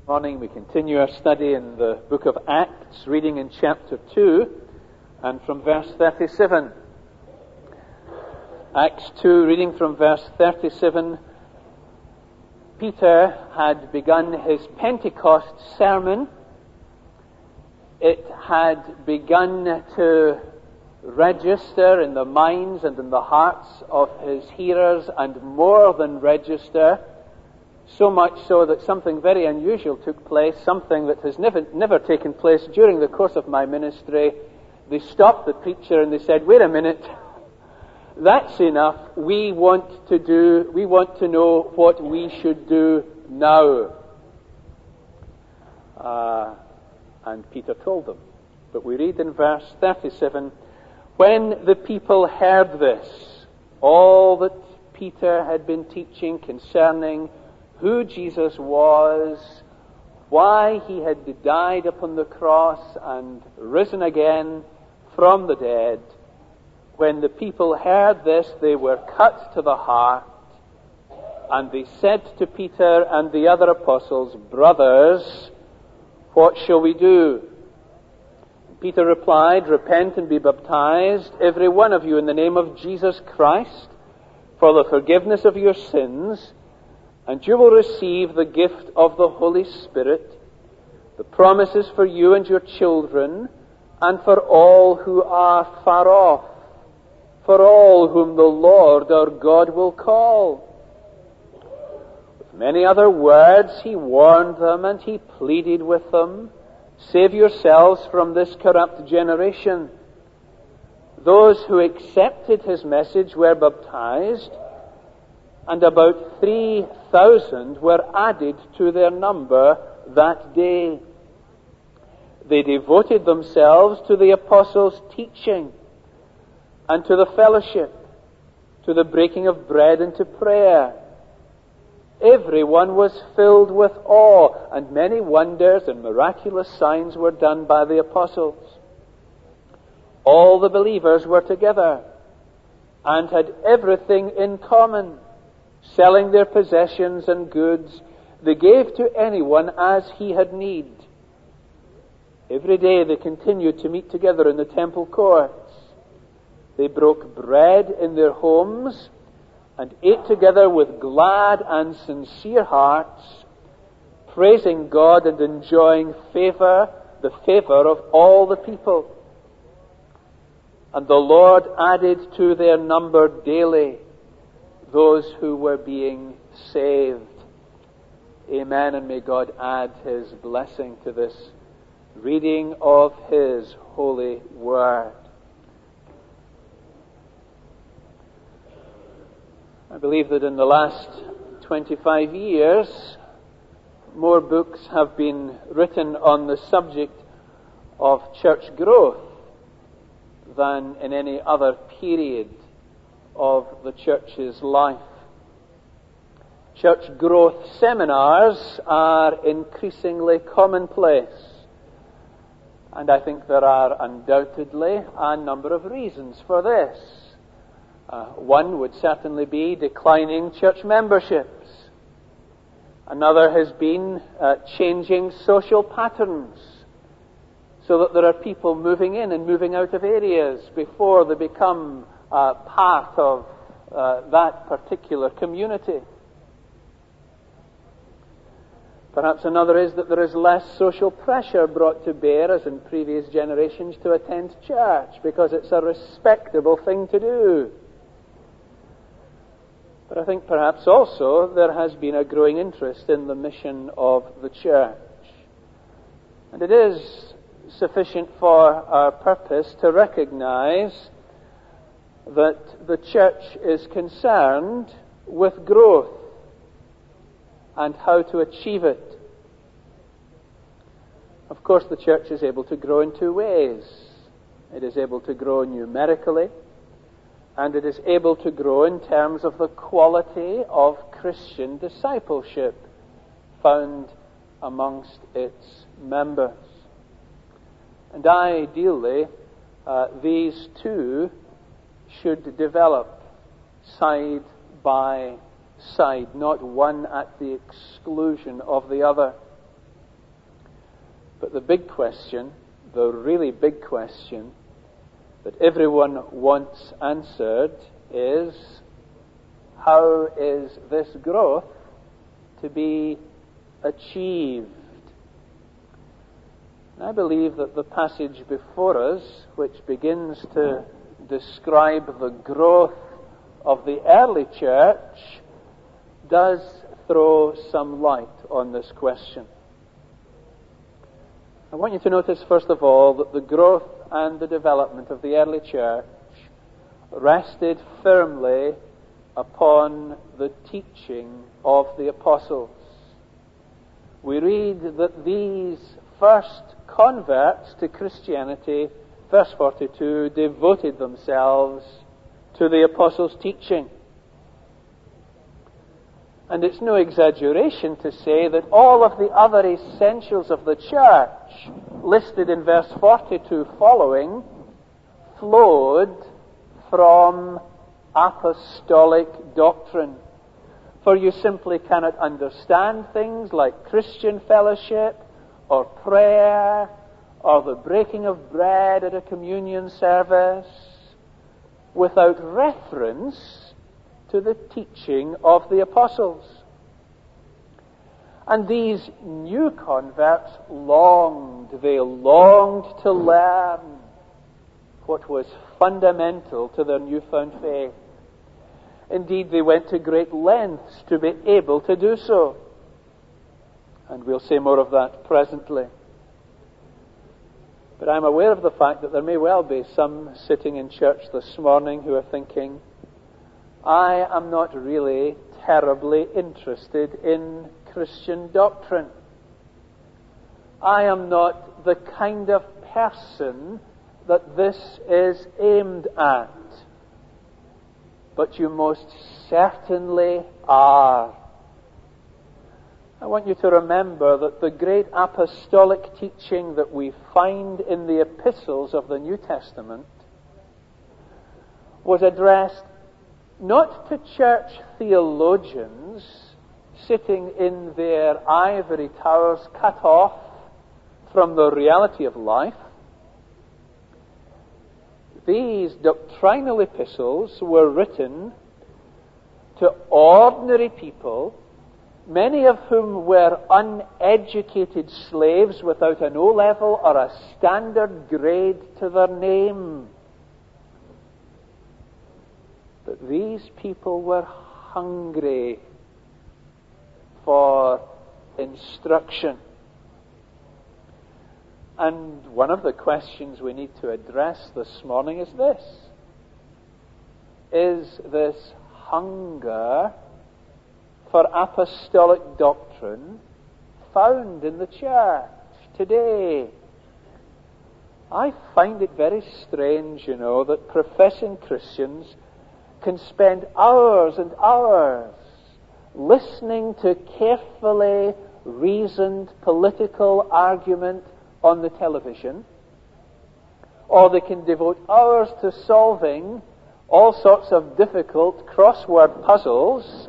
Morning, we continue our study in the book of Acts, reading in chapter 2 and from verse 37. Acts 2, reading from verse 37. Peter had begun his Pentecost sermon. It had begun to register in the minds and in the hearts of his hearers, and more than register, so much so that something very unusual took place, something that has never taken place during the course of my ministry. They stopped the preacher and they said, "Wait a minute, that's enough. We want to know what we should do now." And Peter told them. But we read in verse 37, "When the people heard this, all that Peter had been teaching concerning who Jesus was, why he had died upon the cross and risen again from the dead, when the people heard this, they were cut to the heart, and they said to Peter and the other apostles, 'Brothers, what shall we do?' Peter replied, 'Repent and be baptized, every one of you, in the name of Jesus Christ, for the forgiveness of your sins, and you will receive the gift of the Holy Spirit. The promise is for you and your children, and for all who are far off, for all whom the Lord our God will call.' With many other words he warned them, and he pleaded with them, 'Save yourselves from this corrupt generation.' Those who accepted his message were baptized, and about 3,000 were added to their number that day. They devoted themselves to the apostles' teaching, and to the fellowship, to the breaking of bread and to prayer. Everyone was filled with awe, and many wonders and miraculous signs were done by the apostles. All the believers were together, and had everything in common. Selling their possessions and goods, they gave to anyone as he had need. Every day they continued to meet together in the temple courts. They broke bread in their homes and ate together with glad and sincere hearts, praising God and enjoying the favor of all the people. And the Lord added to their number daily those who were being saved." Amen, and may God add his blessing to this reading of his holy word. I believe that in the last 25 years, more books have been written on the subject of church growth than in any other period of the church's life. Church growth seminars are increasingly commonplace, and I think there are undoubtedly a number of reasons for this. One would certainly be declining church memberships. Another has been changing social patterns, so that there are people moving in and moving out of areas before they become part of that particular community. Perhaps another is that there is less social pressure brought to bear, as in previous generations, to attend church, because it's a respectable thing to do. But I think perhaps also there has been a growing interest in the mission of the church. And it is sufficient for our purpose to recognize that the church is concerned with growth and how to achieve it. Of course, the church is able to grow in two ways. It is able to grow numerically, and it is able to grow in terms of the quality of Christian discipleship found amongst its members. And ideally, these two should develop side by side, not one at the exclusion of the other. But the big question, the really big question that everyone wants answered is, how is this growth to be achieved? And I believe that the passage before us, which begins to describe the growth of the early church, does throw some light on this question. I want you to notice, first of all, that the growth and the development of the early church rested firmly upon the teaching of the apostles. We read that these first converts to Christianity, verse 42, devoted themselves to the apostles' teaching. And it's no exaggeration to say that all of the other essentials of the church, listed in verse 42 following, flowed from apostolic doctrine. For you simply cannot understand things like Christian fellowship, or prayer, or the breaking of bread at a communion service, without reference to the teaching of the apostles. And these new converts longed to learn what was fundamental to their newfound faith. Indeed, they went to great lengths to be able to do so. And we'll say more of that presently. But I'm aware of the fact that there may well be some sitting in church this morning who are thinking, I am not really terribly interested in Christian doctrine. I am not the kind of person that this is aimed at. But you most certainly are. I want you to remember that the great apostolic teaching that we find in the epistles of the New Testament was addressed not to church theologians sitting in their ivory towers cut off from the reality of life. These doctrinal epistles were written to ordinary people, many of whom were uneducated slaves without an O-level or a standard grade to their name. But these people were hungry for instruction. And one of the questions we need to address this morning is this. Is this hunger for apostolic doctrine found in the church today? I find it very strange, that professing Christians can spend hours and hours listening to carefully reasoned political argument on the television, or they can devote hours to solving all sorts of difficult crossword puzzles.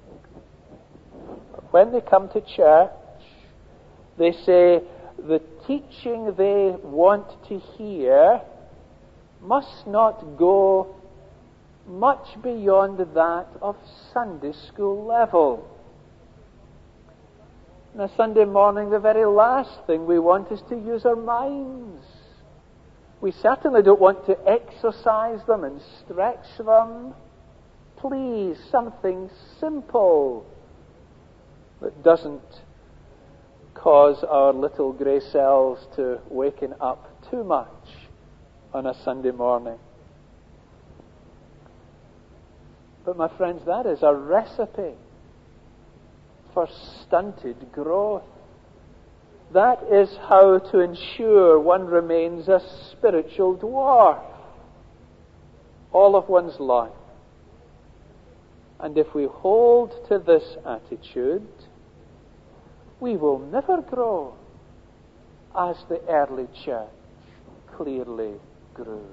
But when they come to church, they say the teaching they want to hear must not go much beyond that of Sunday school level. On a Sunday morning, the very last thing we want is to use our minds. We certainly don't want to exercise them and stretch them. Please, something simple that doesn't cause our little grey cells to waken up too much on a Sunday morning. But my friends, that is a recipe for stunted growth. That is how to ensure one remains a spiritual dwarf all of one's life. And if we hold to this attitude, we will never grow as the early church clearly grew.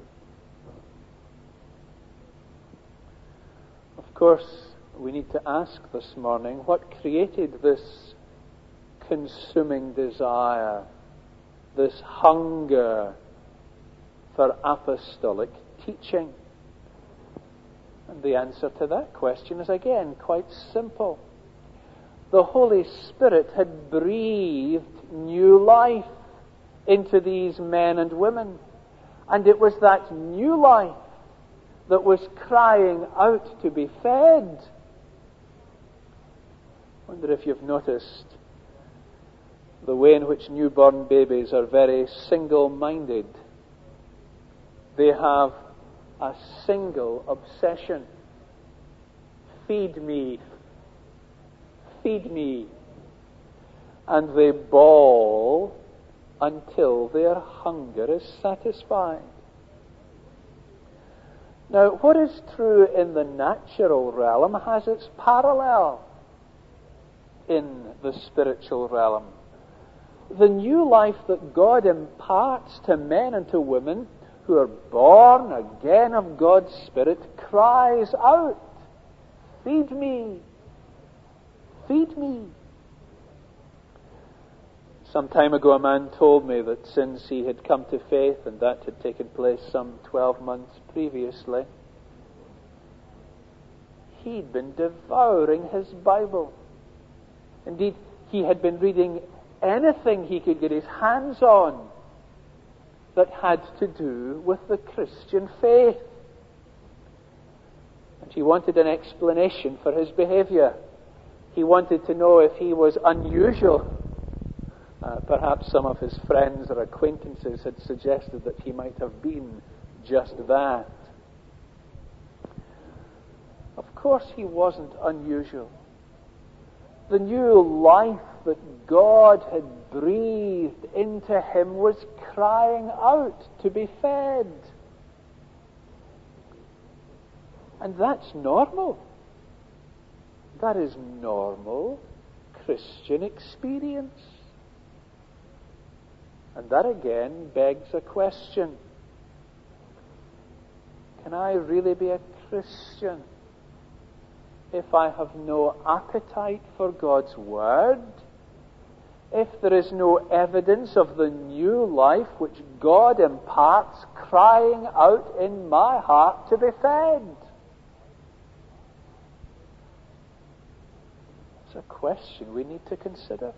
Of course, we need to ask this morning, what created this consuming desire this hunger for apostolic teaching? And the answer to that question is again quite simple. The Holy Spirit had breathed new life into these men and women. And it was that new life that was crying out to be fed. I wonder if you've noticed the way in which newborn babies are very single-minded. They have a single obsession. Feed me. Feed me. And they bawl until their hunger is satisfied. Now, what is true in the natural realm has its parallel in the spiritual realm. The new life that God imparts to men and to women who are born again of God's Spirit cries out, "Feed me! Feed me!" Some time ago a man told me that since he had come to faith, and that had taken place some 12 months previously, he'd been devouring his Bible. Indeed, he had been reading anything he could get his hands on that had to do with the Christian faith. And he wanted an explanation for his behavior. He wanted to know if he was unusual. Perhaps some of his friends or acquaintances had suggested that he might have been just that. Of course he wasn't unusual. The new life that God had breathed into him was crying out to be fed. And that's normal. That is normal Christian experience. And that again begs a question. Can I really be a Christian if I have no appetite for God's Word? If there is no evidence of the new life which God imparts crying out in my heart to be fed? It's a question we need to consider.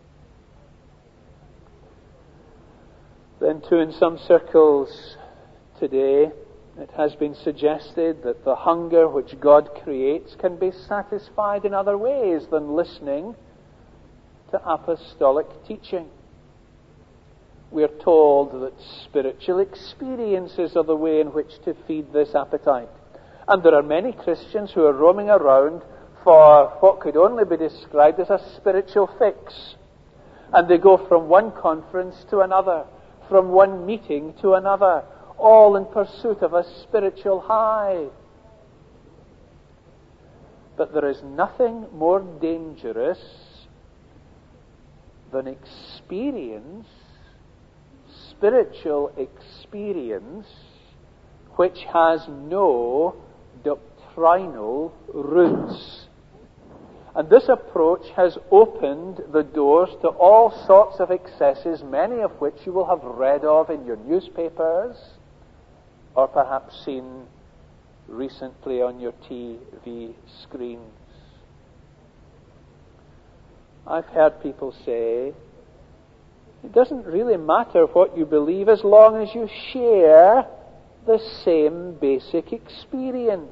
Then too, in some circles today, it has been suggested that the hunger which God creates can be satisfied in other ways than listening to apostolic teaching. We are told that spiritual experiences are the way in which to feed this appetite. And there are many Christians who are roaming around for what could only be described as a spiritual fix. And they go from one conference to another, from one meeting to another, all in pursuit of a spiritual high. But there is nothing more dangerous than spiritual experience, which has no doctrinal roots. And this approach has opened the doors to all sorts of excesses, many of which you will have read of in your newspapers, or perhaps seen recently on your TV screens. I've heard people say, it doesn't really matter what you believe as long as you share the same basic experience.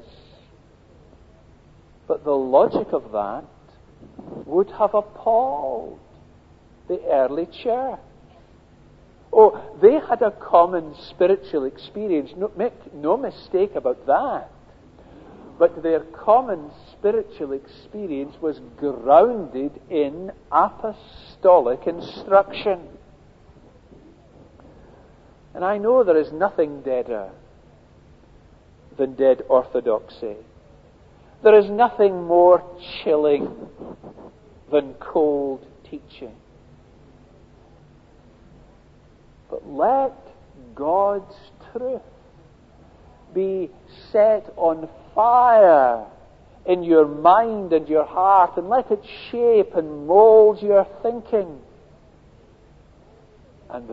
But the logic of that would have appalled the early church. Oh, they had a common spiritual experience. Make no mistake about that. But their common spiritual experience was grounded in apostolic instruction. And I know there is nothing deader than dead orthodoxy. There is nothing more chilling than cold teaching. But let God's truth be set on fire in your mind and your heart, and let it shape and mold your thinking. And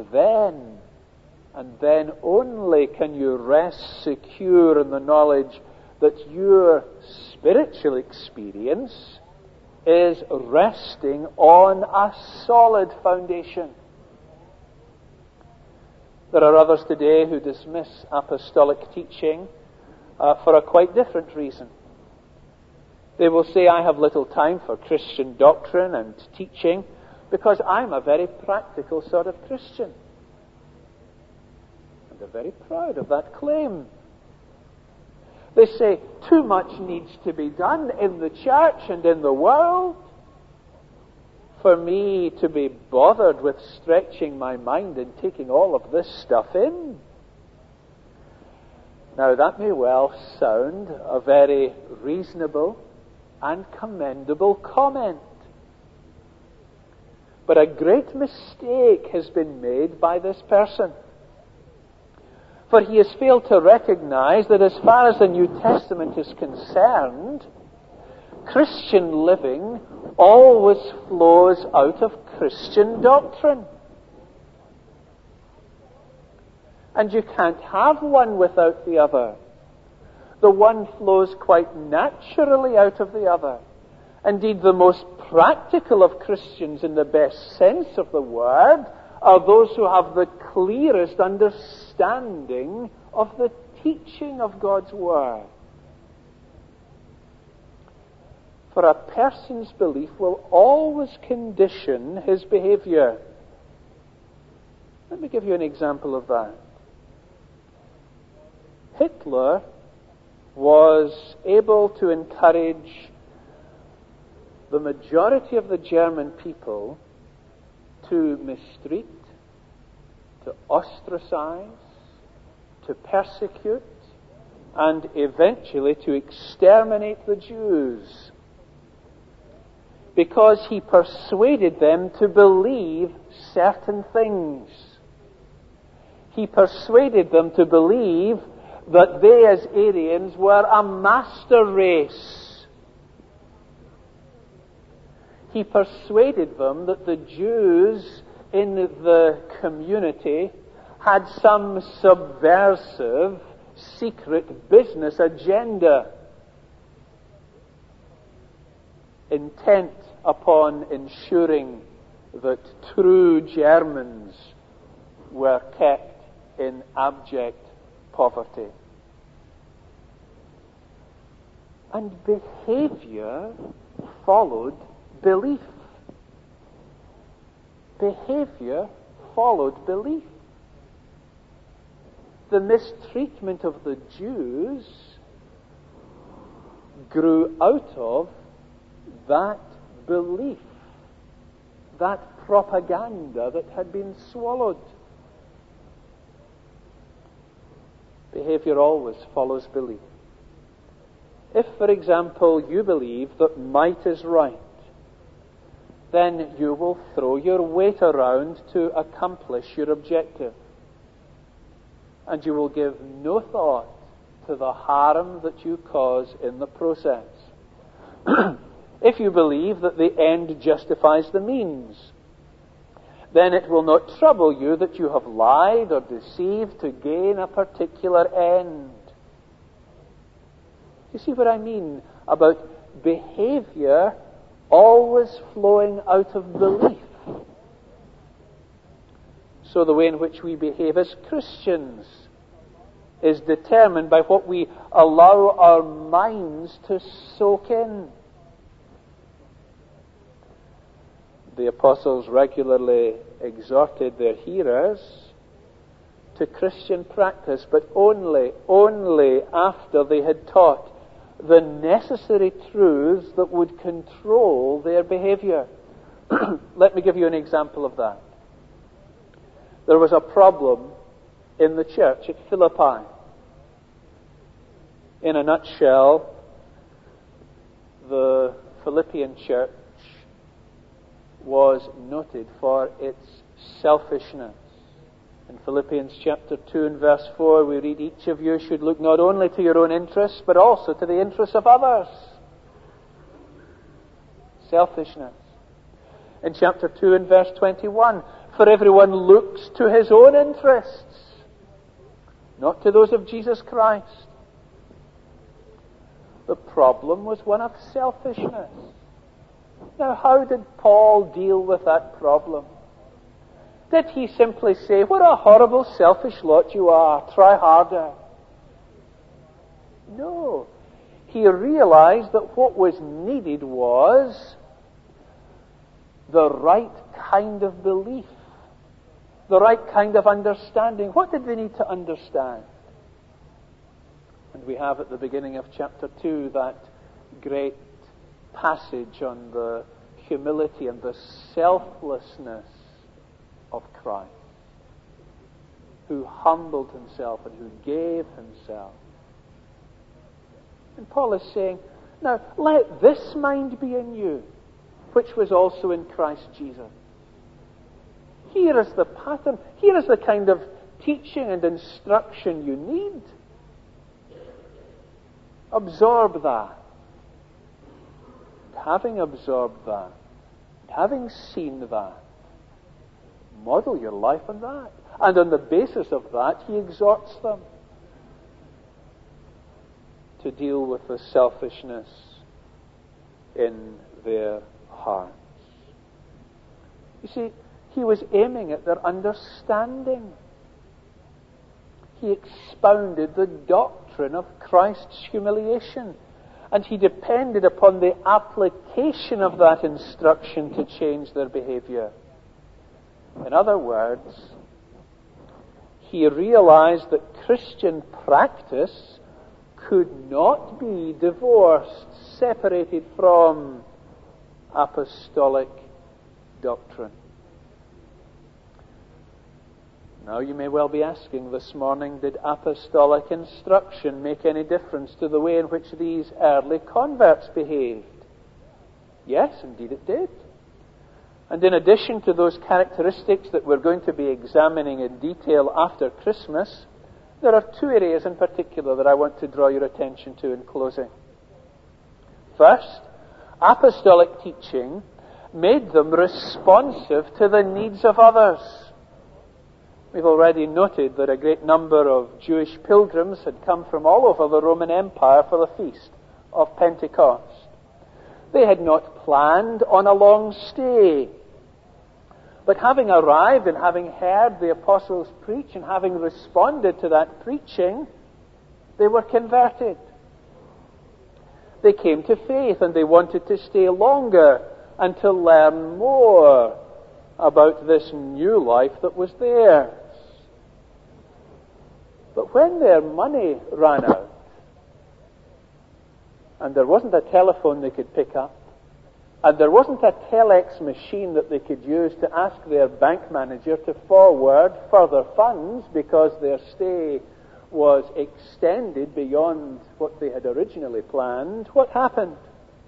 then only can you rest secure in the knowledge that your spiritual experience is resting on a solid foundation. There are others today who dismiss apostolic teaching for a quite different reason. They will say, I have little time for Christian doctrine and teaching because I'm a very practical sort of Christian. And they're very proud of that claim. They say, too much needs to be done in the church and in the world for me to be bothered with stretching my mind and taking all of this stuff in. Now, that may well sound a very reasonable and commendable comment. But a great mistake has been made by this person. For he has failed to recognize that as far as the New Testament is concerned, Christian living always flows out of Christian doctrine. And you can't have one without the other. The one flows quite naturally out of the other. Indeed, the most practical of Christians in the best sense of the word are those who have the clearest understanding of the teaching of God's Word. For a person's belief will always condition his behavior. Let me give you an example of that. Hitler was able to encourage the majority of the German people to mistreat, to ostracize, to persecute, and eventually to exterminate the Jews, because he persuaded them to believe certain things. He persuaded them to believe that they as Aryans were a master race. He persuaded them that the Jews in the community had some subversive, secret business agenda, intent upon ensuring that true Germans were kept in abject poverty. And behavior followed belief. Behavior followed belief. The mistreatment of the Jews grew out of that belief, that propaganda that had been swallowed. Behavior always follows belief. If, for example, you believe that might is right, then you will throw your weight around to accomplish your objective. And you will give no thought to the harm that you cause in the process. If you believe that the end justifies the means, then it will not trouble you that you have lied or deceived to gain a particular end. You see what I mean about behavior always flowing out of belief? So the way in which we behave as Christians is determined by what we allow our minds to soak in. The apostles regularly exhorted their hearers to Christian practice, but only after they had taught the necessary truths that would control their behavior. Let me give you an example of that. There was a problem in the church at Philippi. In a nutshell, the Philippian church was noted for its selfishness. In Philippians chapter 2 and verse 4, we read, each of you should look not only to your own interests, but also to the interests of others. Selfishness. in chapter 2 and verse 21. For everyone looks to his own interests, not to those of Jesus Christ. The problem was one of selfishness. Now, how did Paul deal with that problem? Did he simply say, "What a horrible, selfish lot you are, try harder"? No. He realized that what was needed was the right kind of belief, the right kind of understanding. What did they need to understand? And we have at the beginning of chapter 2 that great passage on the humility and the selflessness of Christ, who humbled himself and who gave himself. And Paul is saying, now let this mind be in you, which was also in Christ Jesus. Here is the pattern. Here is the kind of teaching and instruction you need. Absorb that. Having absorbed that, having seen that, model your life on that. And on the basis of that, he exhorts them to deal with the selfishness in their hearts. You see, he was aiming at their understanding. He expounded the doctrine of Christ's humiliation, and he depended upon the application of that instruction to change their behavior. In other words, he realized that Christian practice could not be divorced, separated from apostolic doctrine. Now you may well be asking this morning, did apostolic instruction make any difference to the way in which these early converts behaved? Yes, indeed it did. And in addition to those characteristics that we're going to be examining in detail after Christmas, there are two areas in particular that I want to draw your attention to in closing. First, apostolic teaching made them responsive to the needs of others. We've already noted that a great number of Jewish pilgrims had come from all over the Roman Empire for the feast of Pentecost. They had not planned on a long stay. But having arrived and having heard the apostles preach and having responded to that preaching, they were converted. They came to faith and they wanted to stay longer and to learn more about this new life that was theirs. But when their money ran out, and there wasn't a telephone they could pick up, and there wasn't a telex machine that they could use to ask their bank manager to forward further funds because their stay was extended beyond what they had originally planned, what happened?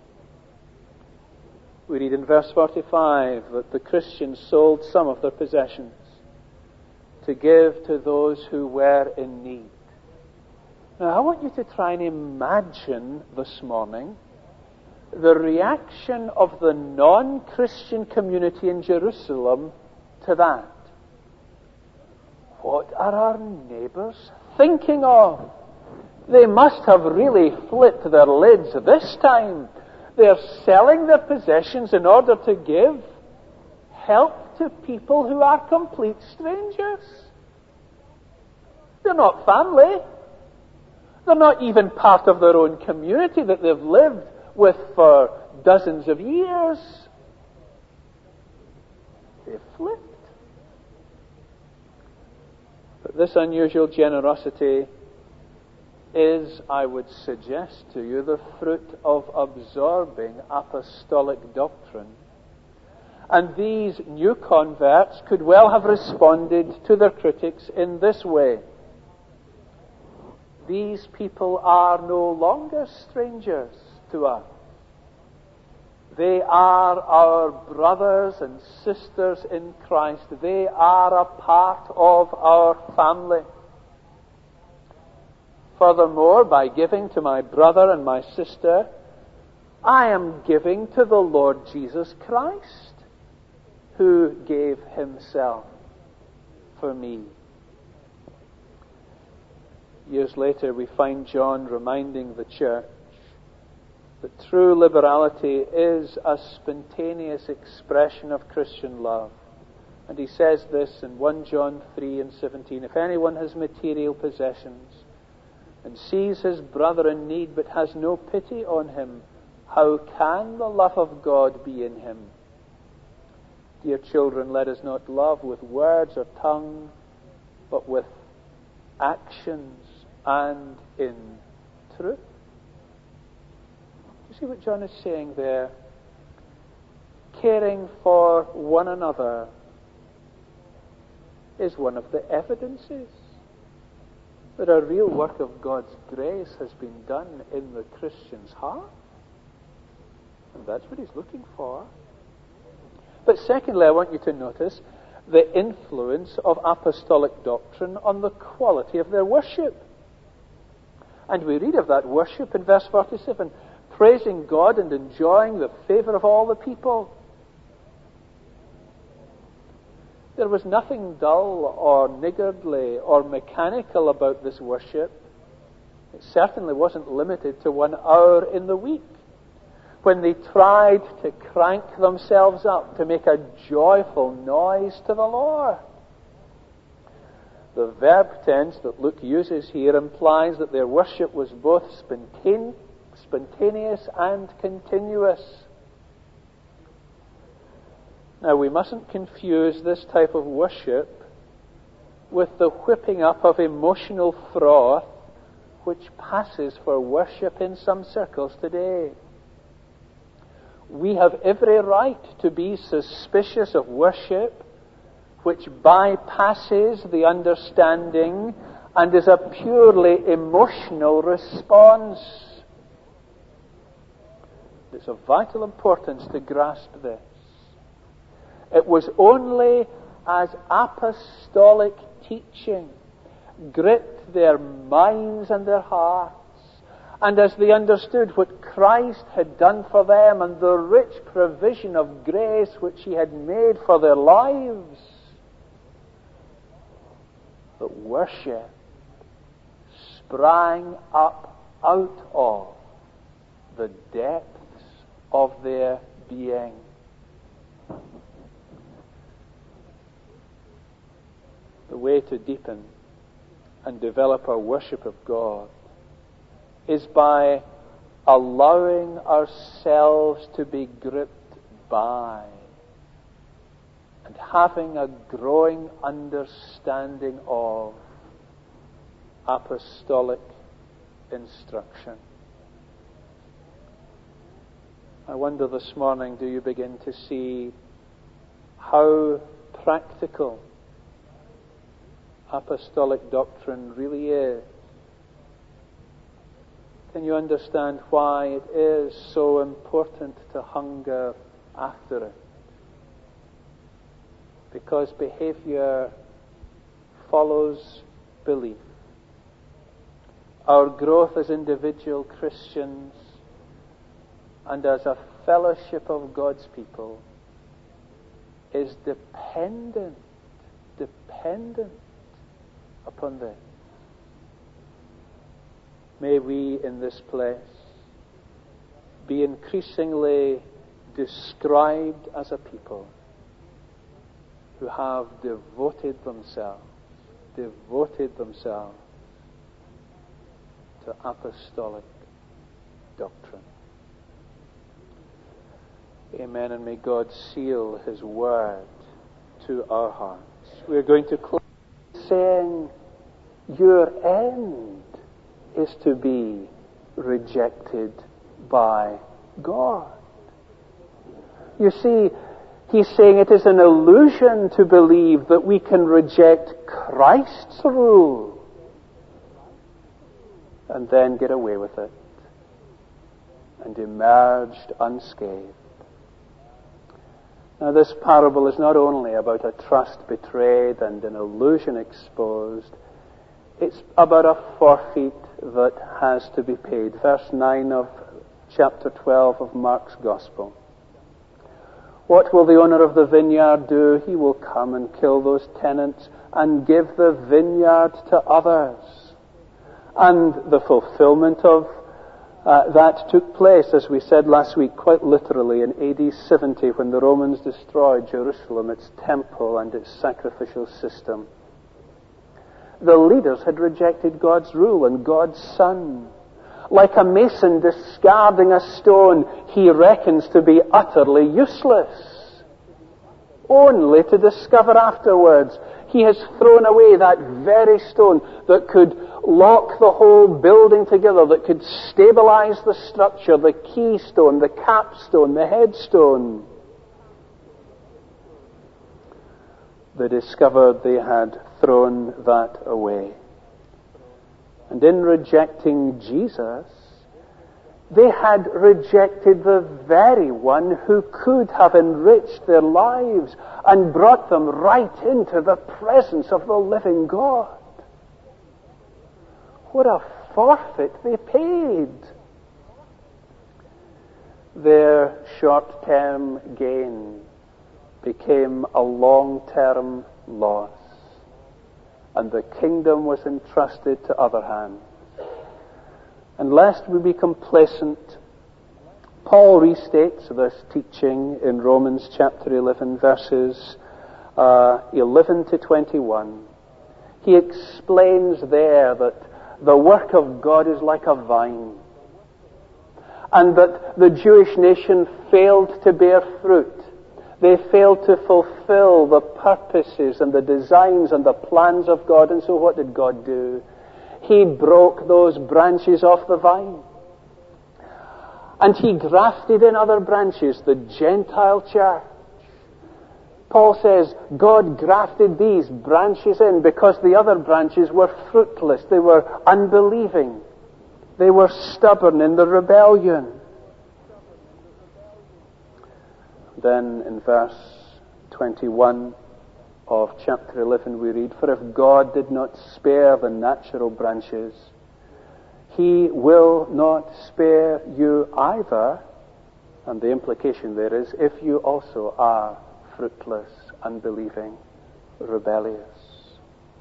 We read in verse 45 that the Christians sold some of their possessions to give to those who were in need. Now, I want you to try and imagine this morning the reaction of the non-Christian community in Jerusalem to that. What are our neighbors thinking of? They must have really flipped their lids this time. They're selling their possessions in order to give help to people who are complete strangers. They're not family. They're not even part of their own community that they've lived with for dozens of years. They've flipped. But this unusual generosity is, I would suggest to you, the fruit of absorbing apostolic doctrine. And these new converts could well have responded to their critics in this way. These people are no longer strangers to us. They are our brothers and sisters in Christ. They are a part of our family. Furthermore, by giving to my brother and my sister, I am giving to the Lord Jesus Christ. who gave himself for me. Years later, we find John reminding the church that true liberality is a spontaneous expression of Christian love. And he says this in 1 John 3:17, if anyone has material possessions and sees his brother in need but has no pity on him, how can the love of God be in him? Dear children, let us not love with words or tongue, but with actions and in truth. You see what John is saying there? Caring for one another is one of the evidences that a real work of God's grace has been done in the Christian's heart. And that's what he's looking for. But secondly, I want you to notice the influence of apostolic doctrine on the quality of their worship. And we read of that worship in verse 47, praising God and enjoying the favor of all the people. There was nothing dull or niggardly or mechanical about this worship. It certainly wasn't limited to 1 hour in the week, when they tried to crank themselves up to make a joyful noise to the Lord. The verb tense that Luke uses here implies that their worship was both spontaneous and continuous. Now, we mustn't confuse this type of worship with the whipping up of emotional froth which passes for worship in some circles today. We have every right to be suspicious of worship which bypasses the understanding and is a purely emotional response. It's of vital importance to grasp this. It was only as apostolic teaching gripped their minds and their hearts, and as they understood what Christ had done for them and the rich provision of grace which He had made for their lives, that worship sprang up out of the depths of their being. The way to deepen and develop our worship of God is by allowing ourselves to be gripped by and having a growing understanding of apostolic instruction. I wonder this morning, do you begin to see how practical apostolic doctrine really is? Can you understand why it is so important to hunger after it? Because behavior follows belief. Our growth as individual Christians and as a fellowship of God's people is dependent upon this. May we in this place be increasingly described as a people who have devoted themselves to apostolic doctrine. Amen, and may God seal His word to our hearts. We're going to close saying, your end is to be rejected by God. You see, he's saying it is an illusion to believe that we can reject Christ's rule and then get away with it and emerge unscathed. Now, this parable is not only about a trust betrayed and an illusion exposed, it's about a forfeit that has to be paid. Verse 9 of chapter 12 of Mark's Gospel. What will the owner of the vineyard do? He will come and kill those tenants and give the vineyard to others. And the fulfillment of that took place, as we said last week, quite literally in AD 70 when the Romans destroyed Jerusalem, its temple and its sacrificial system. The leaders had rejected God's rule and God's Son. Like a mason discarding a stone he reckons to be utterly useless, only to discover afterwards he has thrown away that very stone that could lock the whole building together, that could stabilize the structure, the keystone, the capstone, the headstone. They discovered they had thrown that away. And in rejecting Jesus, they had rejected the very one who could have enriched their lives and brought them right into the presence of the living God. What a forfeit they paid. Their short-term gain became a long-term loss, and the kingdom was entrusted to other hands. And lest we be complacent, Paul restates this teaching in Romans chapter 11, verses 11 to 21. He explains there that the work of God is like a vine, and that the Jewish nation failed to bear fruit. They failed to fulfill the purposes and the designs and the plans of God. And so what did God do? He broke those branches off the vine. And He grafted in other branches, the Gentile church. Paul says God grafted these branches in because the other branches were fruitless. They were unbelieving. They were stubborn in the rebellion. Then in verse 21 of chapter 11 we read, "For if God did not spare the natural branches, He will not spare you either." And the implication there is, if you also are fruitless, unbelieving, rebellious.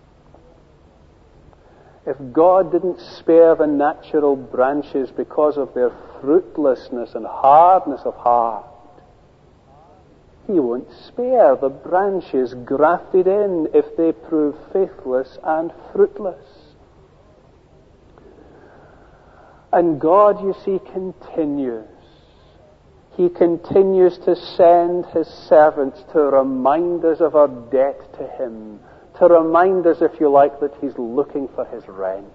If God didn't spare the natural branches because of their fruitlessness and hardness of heart, He won't spare the branches grafted in if they prove faithless and fruitless. And God, you see, continues. He continues to send His servants to remind us of our debt to Him, to remind us, if you like, that He's looking for His rent.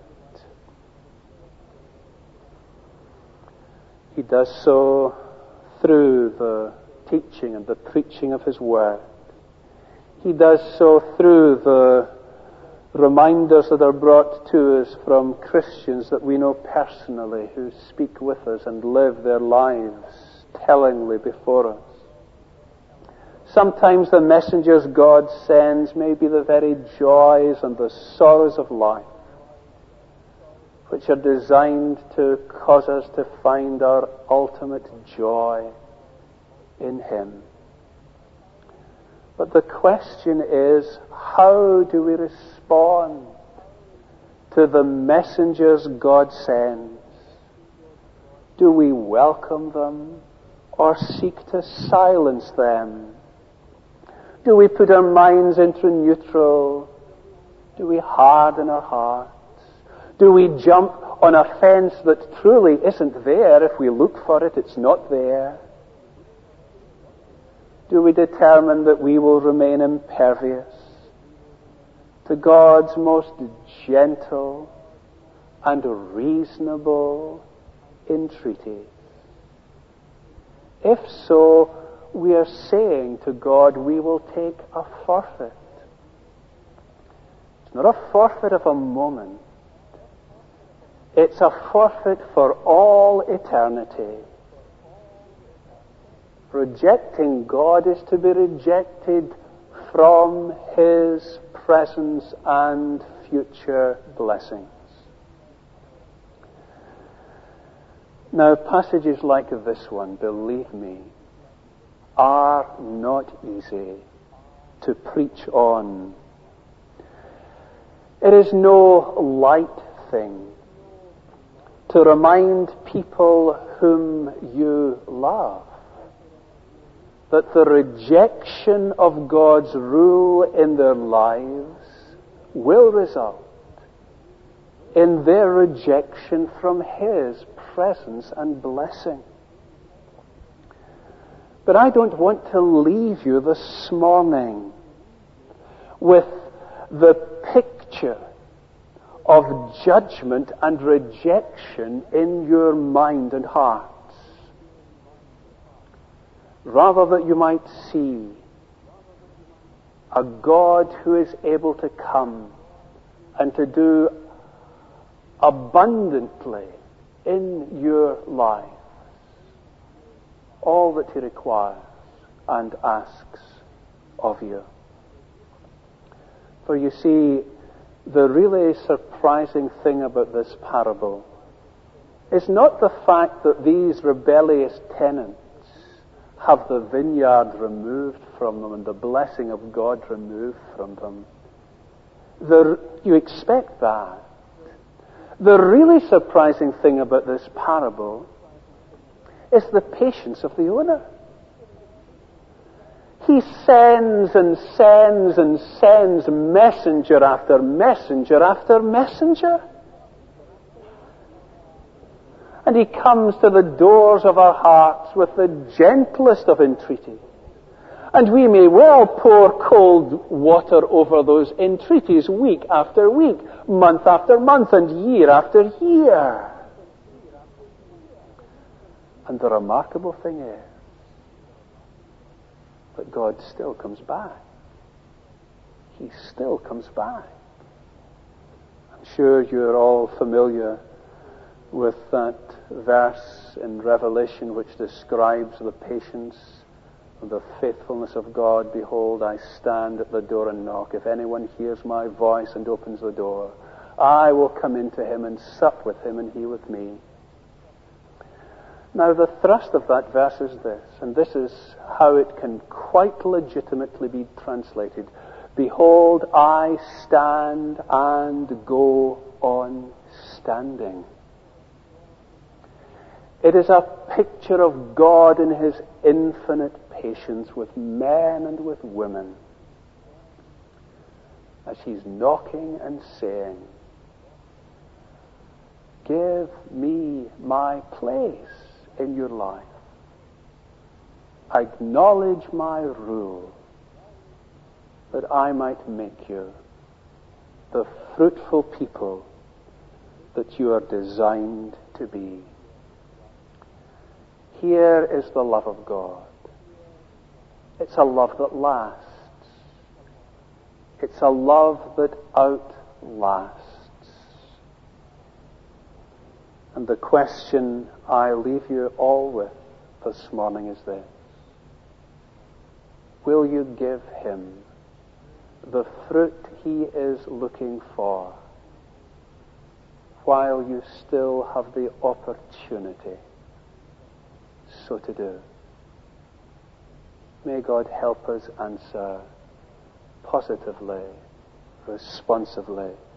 He does so through the teaching and the preaching of His Word. He does so through the reminders that are brought to us from Christians that we know personally, who speak with us and live their lives tellingly before us. Sometimes the messengers God sends may be the very joys and the sorrows of life, which are designed to cause us to find our ultimate joy in Him. But the question is, how do we respond to the messengers God sends? Do we welcome them or seek to silence them? Do we put our minds into neutral? Do we harden our hearts? Do we jump on a fence that truly isn't there? If we look for it, it's not there. Do we determine that we will remain impervious to God's most gentle and reasonable entreaties? If so, we are saying to God, we will take a forfeit. It's not a forfeit of a moment. It's a forfeit for all eternity. Rejecting God is to be rejected from His presence and future blessings. Now, passages like this one, believe me, are not easy to preach on. It is no light thing to remind people whom you love that the rejection of God's rule in their lives will result in their rejection from His presence and blessing. But I don't want to leave you this morning with the picture of judgment and rejection in your mind and hearts. Rather, that you might see a God who is able to come and to do abundantly in your life all that He requires and asks of you. For you see, the really surprising thing about this parable is not the fact that these rebellious tenants have the vineyard removed from them and the blessing of God removed from them. You expect that. The really surprising thing about this parable is the patience of the owner. He sends and sends and sends messenger after messenger after messenger. And He comes to the doors of our hearts with the gentlest of entreaties. And we may well pour cold water over those entreaties week after week, month after month, and year after year. And the remarkable thing is that God still comes back. He still comes back. I'm sure you're all familiar with that verse in Revelation which describes the patience and the faithfulness of God. Behold, I stand at the door and knock. If anyone hears my voice and opens the door, I will come into him and sup with him and he with me. Now, the thrust of that verse is this, and this is how it can quite legitimately be translated. Behold, I stand and go on standing. It is a picture of God in His infinite patience with men and with women as He's knocking and saying, give me my place in your life. Acknowledge my rule that I might make you the fruitful people that you are designed to be. Here is the love of God. It's a love that lasts. It's a love that outlasts. And the question I leave you all with this morning is this. Will you give Him the fruit He is looking for while you still have the opportunity so to do? May God help us answer positively, responsively,